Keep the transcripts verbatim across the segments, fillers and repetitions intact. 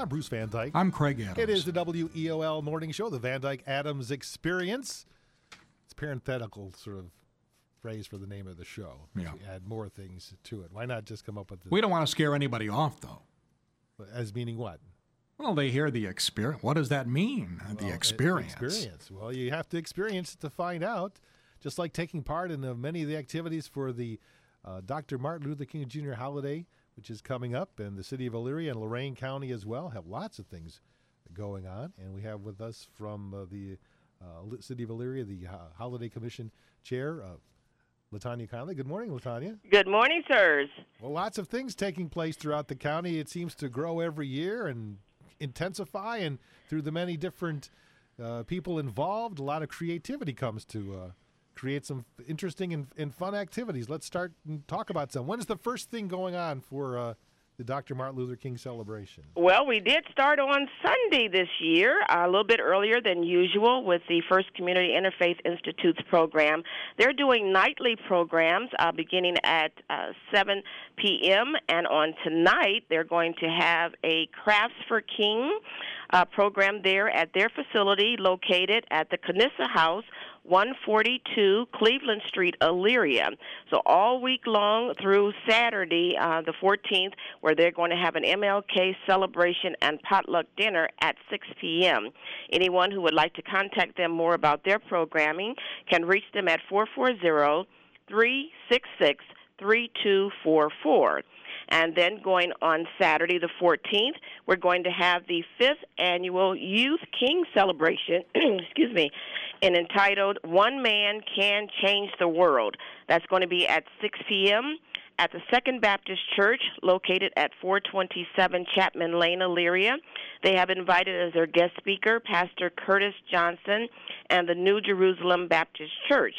I'm Bruce Van Dyke. I'm Craig Adams. It is the W E O L Morning Show, the Van Dyke Adams Experience. It's a parenthetical sort of phrase for the name of the show. Yeah. We add more things to it. Why not just come up with the... We don't want to scare anybody off, though. As meaning what? Well, they hear the experience. What does that mean, the Well, experience? Experience. Well, you have to experience it to find out. Just like taking part in uh, many of the activities for the uh, Doctor Martin Luther King Junior holiday, which is coming up, and the city of Elyria and Lorain County as well have lots of things going on. And we have with us from uh, the uh, city of Elyria, the uh, Holiday Commission Chair, uh, LaTanya Conley. Good morning, LaTanya. Good morning, sirs. Well, lots of things taking place throughout the county. It seems to grow every year and intensify, and through the many different uh, people involved, a lot of creativity comes to uh, create some interesting and, and fun activities. Let's start and talk about some. When is the first thing going on for uh, the Doctor Martin Luther King celebration? Well, we did start on Sunday this year, uh, a little bit earlier than usual with the First Community Interfaith Institute's program. They're doing nightly programs uh, beginning at uh, seven p.m., and on tonight they're going to have a Crafts for King uh, program there at their facility located at the Canissa House, one forty-two Cleveland Street, Elyria. So all week long through Saturday, uh, the fourteenth, where they're going to have an M L K celebration and potluck dinner at six p.m. Anyone who would like to contact them more about their programming can reach them at four four zero, three six six, three two four four. And then going on Saturday the fourteenth, we're going to have the fifth annual Youth King celebration, excuse me, and entitled One Man Can Change the World. That's going to be at six p.m. at the Second Baptist Church located at four twenty-seven Chapman Lane, Elyria. They have invited as their guest speaker Pastor Curtis Johnson and the New Jerusalem Baptist Church.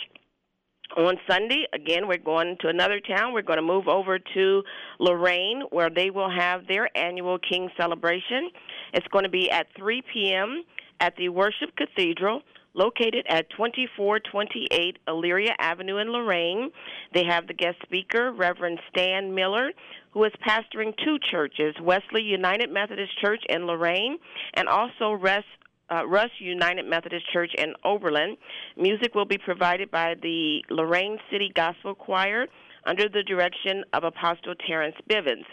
On Sunday, again, we're going to another town. We're going to move over to Lorain, where they will have their annual King celebration. It's going to be at three p.m. at the Worship Cathedral, located at twenty-four twenty-eight Elyria Avenue in Lorain. They have the guest speaker, Reverend Stan Miller, who is pastoring two churches, Wesley United Methodist Church in Lorain and also Rest Uh, Russ United Methodist Church in Oberlin. Music will be provided by the Lorain City Gospel Choir under the direction of Apostle Terrence Bivens.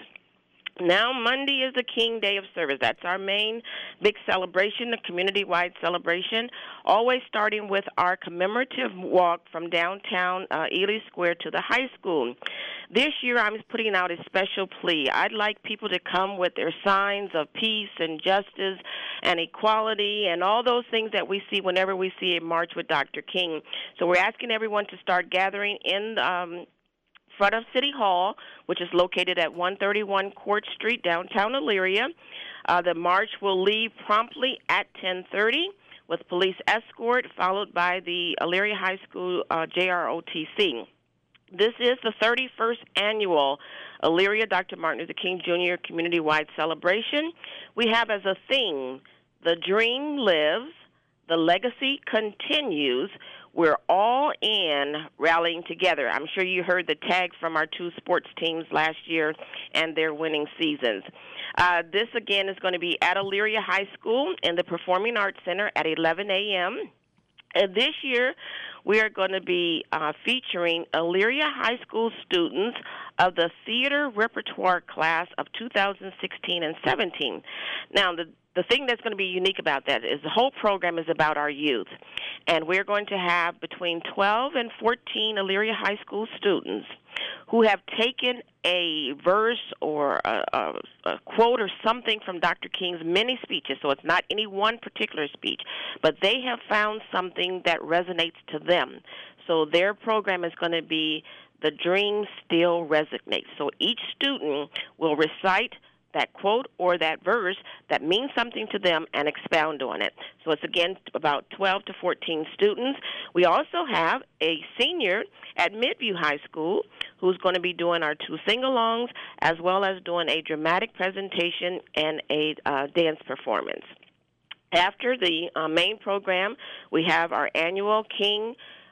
Now, Monday is the King Day of Service. That's our main big celebration, the community-wide celebration, always starting with our commemorative walk from downtown uh, Ely Square to the high school. This year, I'm putting out a special plea. I'd like people to come with their signs of peace and justice and equality and all those things that we see whenever we see a march with Doctor King. So we're asking everyone to start gathering in um front of City Hall, which is located at one thirty-one Court Street, downtown Elyria. Uh, the march will leave promptly at ten thirty with police escort, followed by the Elyria High School uh, J R O T C. This is the thirty-first annual Elyria Doctor Martin Luther King Junior community-wide celebration. We have as a theme, the dream lives, the legacy continues. We're all in, rallying together. I'm sure you heard the tag from our two sports teams last year and their winning seasons. Uh, this, again, is going to be at Elyria High School in the Performing Arts Center at eleven a.m. And this year, we are going to be uh, featuring Elyria High School students of the theater repertoire class of two thousand sixteen and seventeen. Now, the The thing that's going to be unique about that is the whole program is about our youth. And we're going to have between twelve and fourteen Elyria High School students who have taken a verse or a, a, a quote or something from Doctor King's many speeches. So it's not any one particular speech, but they have found something that resonates to them. So their program is going to be The Dream Still Resonates. So each student will recite that quote or that verse that means something to them and expound on it. So it's, again, about twelve to fourteen students. We also have a senior at Midview High School who's going to be doing our two sing-alongs as well as doing a dramatic presentation and a uh, dance performance. After the uh, main program, we have our annual King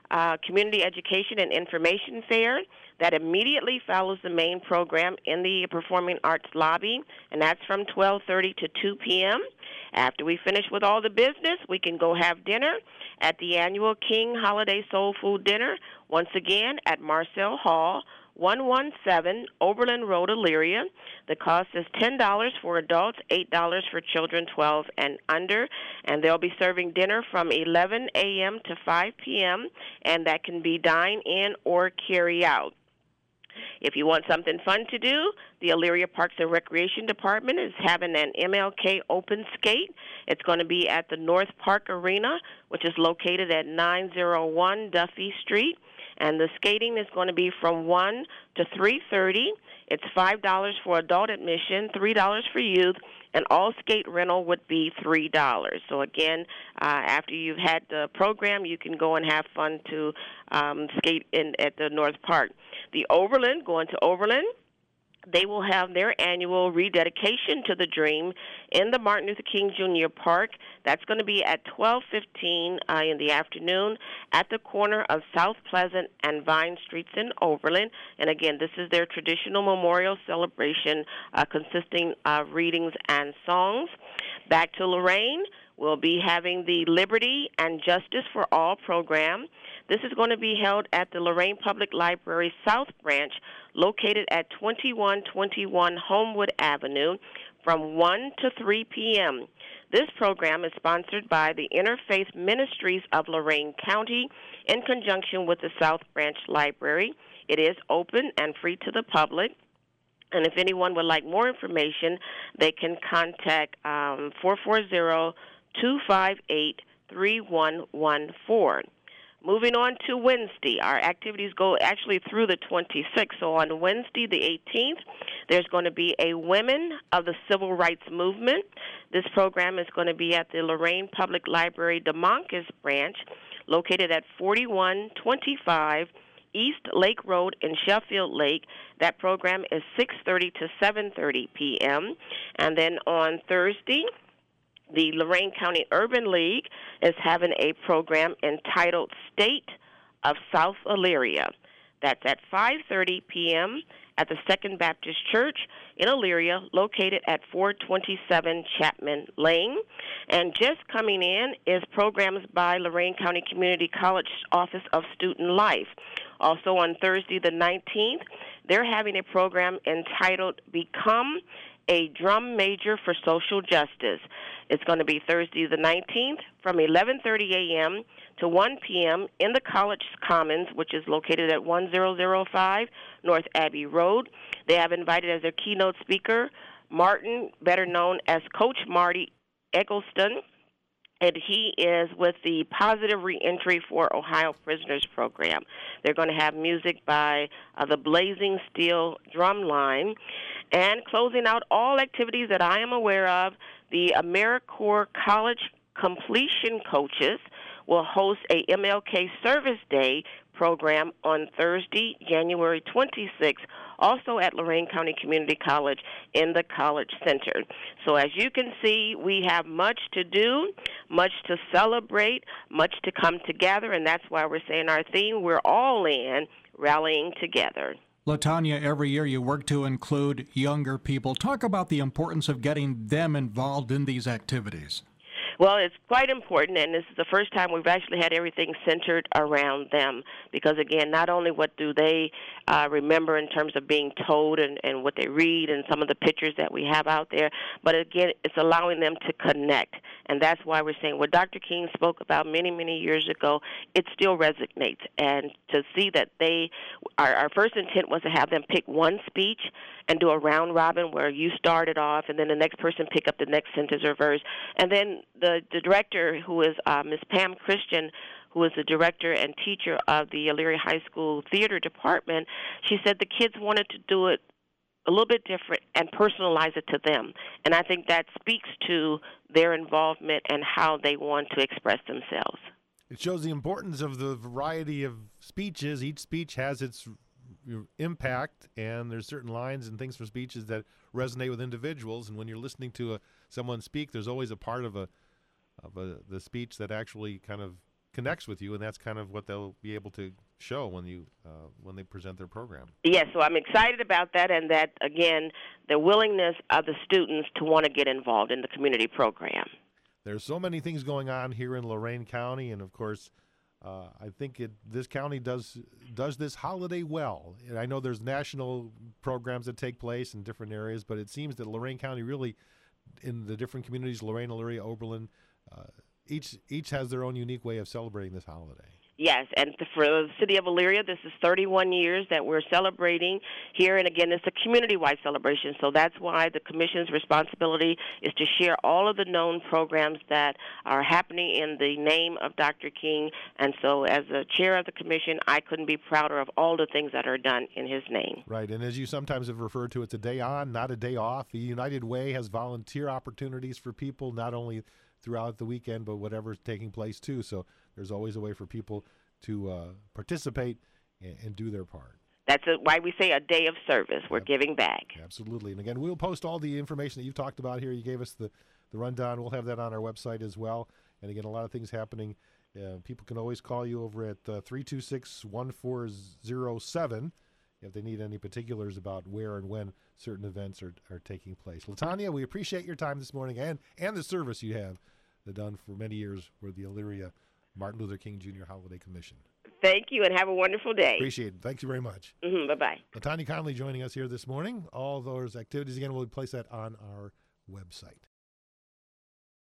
uh, community education and information fair that immediately follows the main program in the Performing Arts lobby, and that's from twelve thirty to two p.m. After we finish with all the business, we can go have dinner at the annual King Holiday Soul Food Dinner, once again at Marcel Hall, one seventeen Oberlin Road, Elyria. The cost is ten dollars for adults, eight dollars for children twelve and under, and they'll be serving dinner from eleven a.m. to five p.m., and that can be dine-in or carry out. If you want something fun to do, the Elyria Parks and Recreation Department is having an M L K Open Skate. It's going to be at the North Park Arena, which is located at nine oh one Duffy Street. And the skating is going to be from one to three thirty. It's five dollars for adult admission, three dollars for youth, and all skate rental would be three dollars. So, again, uh, after you've had the program, you can go and have fun to um, skate in at the North Park. The Oberlin, going to Oberlin, they will have their annual rededication to the Dream in the Martin Luther King Junior Park. That's going to be at twelve fifteen uh, in the afternoon at the corner of South Pleasant and Vine Streets in Oberlin. And again, this is their traditional memorial celebration uh, consisting of readings and songs. Back to Lorain, we'll be having the Liberty and Justice for All program. This is going to be held at the Lorain Public Library South Branch, located at twenty-one twenty-one Homewood Avenue, from one to three p.m. This program is sponsored by the Interfaith Ministries of Lorain County in conjunction with the South Branch Library. It is open and free to the public. And if anyone would like more information, they can contact um, four four zero, two five eight, three one one four. Moving on to Wednesday, our activities go actually through the twenty-sixth. So on Wednesday, the eighteenth, there's going to be a Women of the Civil Rights Movement. This program is going to be at the Lorain Public Library DeMoncus branch, located at forty-one twenty-five East Lake Road in Sheffield Lake. That program is six thirty to seven thirty p.m. And then on Thursday, the Lorain County Urban League is having a program entitled State of South Elyria. That's at five thirty p.m. at the Second Baptist Church in Elyria, located at four twenty-seven Chapman Lane. And just coming in is programs by Lorain County Community College Office of Student Life. Also on Thursday the nineteenth, they're having a program entitled Become a Drum Major for Social Justice. It's going to be Thursday the nineteenth from eleven thirty a.m. to one p.m. in the College Commons, which is located at one thousand five North Abbey Road. They have invited as their keynote speaker Martin, better known as Coach Marty Eggleston, and he is with the Positive Reentry for Ohio Prisoners program. They're going to have music by uh, the Blazing Steel Drum Line. And closing out all activities that I am aware of, the AmeriCorps College Completion Coaches will host a M L K Service Day program on Thursday, January twenty-sixth, also at Lorain County Community College in the College Center. So as you can see, we have much to do, much to celebrate, much to come together, and that's why we're saying our theme, we're all in, rallying together. LaTanya, every year you work to include younger people. Talk about the importance of getting them involved in these activities. Well, it's quite important, and this is the first time we've actually had everything centered around them because, again, not only what do they uh, remember in terms of being told and, and what they read and some of the pictures that we have out there, but, again, it's allowing them to connect, and that's why we're saying what Doctor King spoke about many, many years ago, it still resonates, and to see that they, our, our first intent was to have them pick one speech and do a round robin where you started off and then the next person pick up the next sentence or verse. And then the, the director, who is uh, Miz Pam Christian, who is the director and teacher of the Elyria High School Theater Department, she said the kids wanted to do it a little bit different and personalize it to them. And I think that speaks to their involvement and how they want to express themselves. It shows the importance of the variety of speeches. Each speech has its impact, and there's certain lines and things from speeches that resonate with individuals. And when you're listening to a, someone speak, there's always a part of a of a, the speech that actually kind of connects with you, and that's kind of what they'll be able to show when you uh, when they present their program. Yes, so I'm excited about that, and that, again, the willingness of the students to want to get involved in the community program. There's so many things going on here in Lorain County, and of course, uh, I think it, this county does does this holiday well. And I know there's national programs that take place in different areas, but it seems that Lorain County really, in the different communities, Lorain, Elyria, Oberlin, uh, each each has their own unique way of celebrating this holiday. Yes, and for the city of Elyria, this is thirty-one years that we're celebrating here, and again, it's a community-wide celebration, so that's why the Commission's responsibility is to share all of the known programs that are happening in the name of Doctor King, and so as the chair of the Commission, I couldn't be prouder of all the things that are done in his name. Right, and as you sometimes have referred to, it's a day on, not a day off. The United Way has volunteer opportunities for people, not only throughout the weekend, but whatever's taking place too. So there's always a way for people to uh, participate and, and do their part. That's a, why we say a day of service. We're Yep. giving back. Absolutely. And again, we'll post all the information that you've talked about here. You gave us the, the rundown. We'll have that on our website as well. And again, a lot of things happening. Uh, people can always call you over at uh, three two six, one four zero seven if they need any particulars about where and when certain events are, are taking place. LaTanya, we appreciate your time this morning and, and the service you have done for many years for the Elyria Martin Luther King Junior Holiday Commission. Thank you, and have a wonderful day. Appreciate it. Thank you very much. Mm-hmm, bye-bye. LaTanya Conley joining us here this morning. All those activities, again, we'll place that on our website.